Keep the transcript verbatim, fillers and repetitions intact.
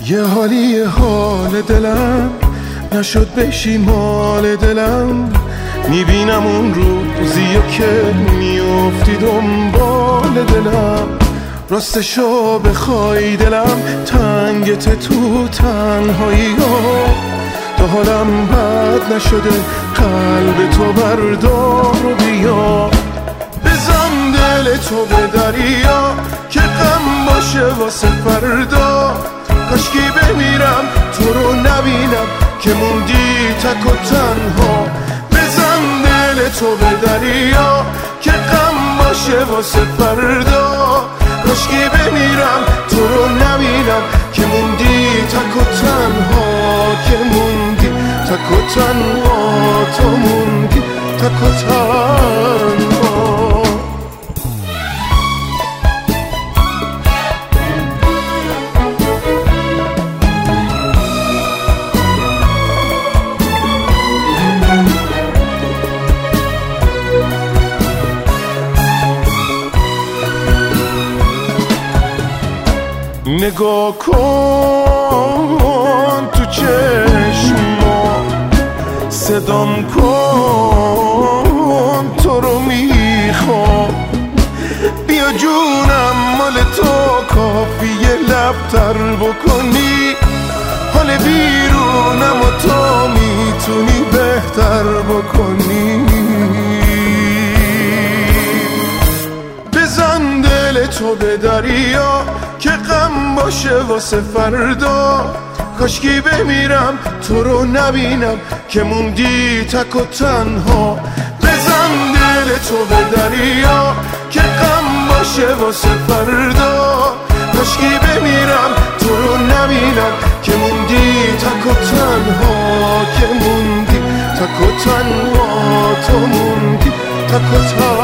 یه حالی یه حال دلم نشد بشی مال دلم، میبینم اون روزیو که میافتی دنبال دلم. راستشو بخوای دلم تنگت تو تنهایی ها، تا حالم بد نشده قلب تو بردار و بیا. بزن دل تو به دریا که غم باشه واسه فردا، کاشکی بمیرم تو رو نبینم که موندی تک و تنها. بزن دل تو به دریا که غم باشه واسه فردا، کاشکی بمیرم تو رو نبینم که موندی تک و تنها، که موندی تک و تنها، تو موندی تک و تنها. نگاه کن تو چشما، صدام کن تو رو میخوام. بیا جونم مال تو کافیه لبتر بکنی، حال بیرونم و تو میتونی بهتر بکنی. بزن دل تو به دریا که غم باشه واسه فردا، کاشکی بمیرم تو رو نبینم که موندی تک و تنها. بزن دل تو به دریا که غم باشه واسه فردا، کاشکی بمیرم تو رو نبینم که موندی تک و تنها، که موندی تک و تنها، تو موندی تک و تنها.